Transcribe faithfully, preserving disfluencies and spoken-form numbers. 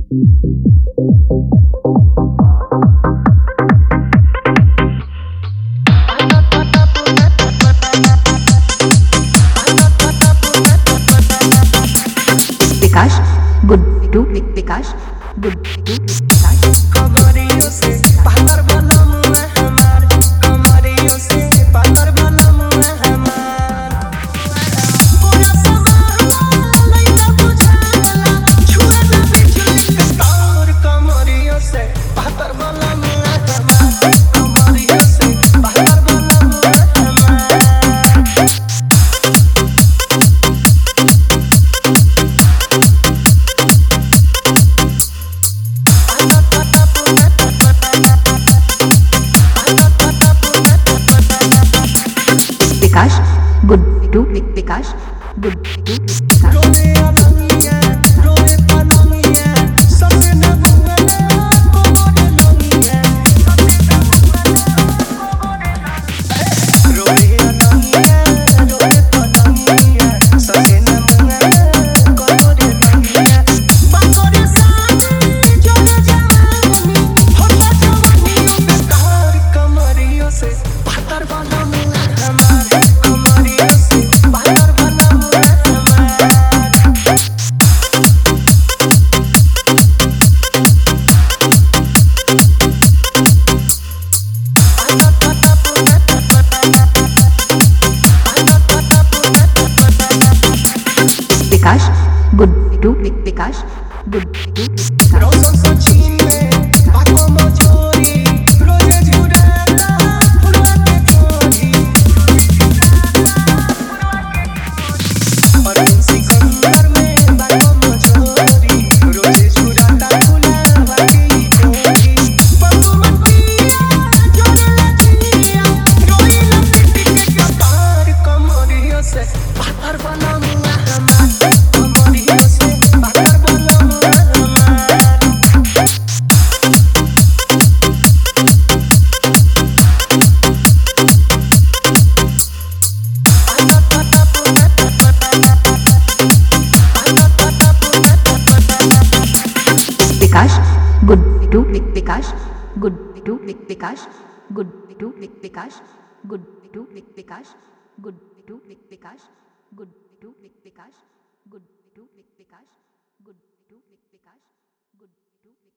विकास गुड्डू विकास गुड्डू विकास कमरियों से पातर बना मुँह हमार कमरियों से पातर बना मुँह हमार पूरा सवाल लइका बुझाला छुए ना बिजली के तार कमरियों से पातर बना मुँह हमार कमरियों से पातर बना मुँह हमार विकास गुड्डू विकास गुड्डू विकास रोने अलंगिया रोने पलंगिया सबसे न मंगला कोरे लंगिया रोने अलंगिया रोने पलंगिया सबसे न मंगला कोरे लंगिया बातोरे साथ जोने जवानी होता जवानी पे तार कमरियों से पातर वाला मुँह हमार कमरियों से पातर वाला मुँह हमार विकास गुड्डू विकास गुड्डू विकास रोज़ सचिन में बातों में चोरी रोज़ झुराता फुलवा के चोरी और सिकंदर में बातों में चोरी रोज़ झुराता फुलवा के चोरी पप्पू मटिया जोने लचिया रोई लपटी के कपार कमरियों से पातर बना मुँह हमार कमरियों से पातर बना मुँह हमार विकास गुड्डू विकास गुड्डू विकास गुड्डू विकास गुड्डू विकास गुड्डू विकास गुड्डू विकास गुड्डू विकास गुड्डू विकास गुड्डू